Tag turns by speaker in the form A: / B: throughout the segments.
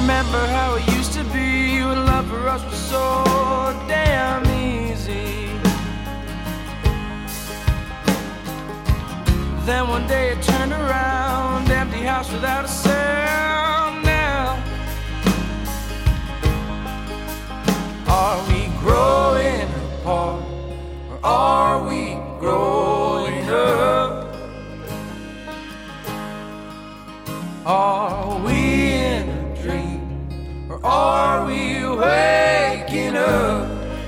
A: remember how it used to be when love for us was so damn easy. Then one day it turned around, empty house without a sound. Now, are we growing apart, or are we growing up? Are we in a dream, or are we waking up?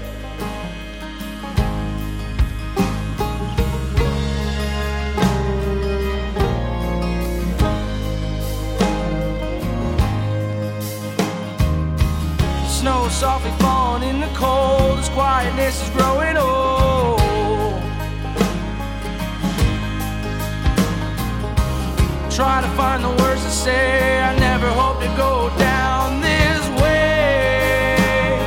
A: The snow is softly falling in the cold, as quietness is growing old. Try to find the words to say, I never hope to go down this way.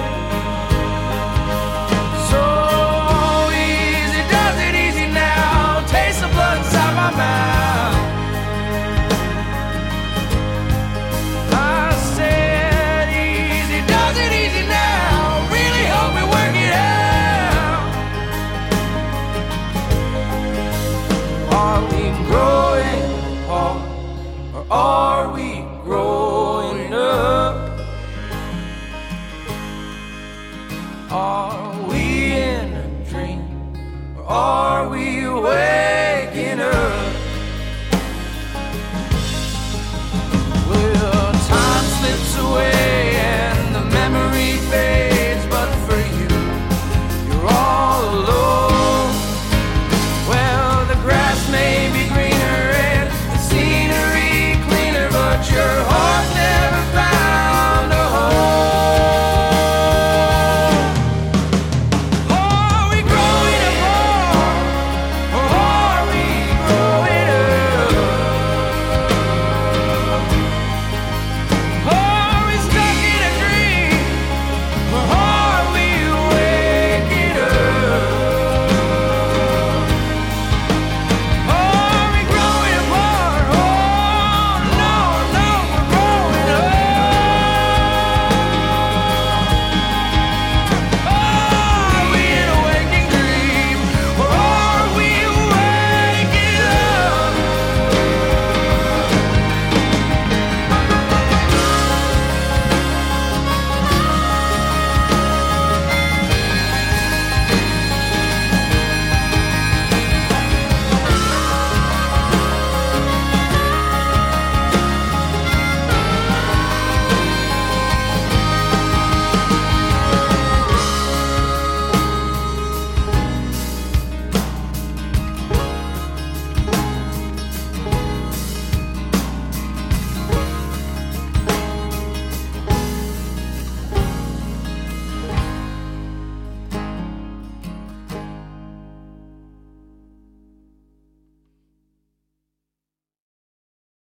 A: So easy, does it easy now, taste the blood inside my mouth. I said easy, does it easy now, really hope we work it out. Are we growing apart, or are we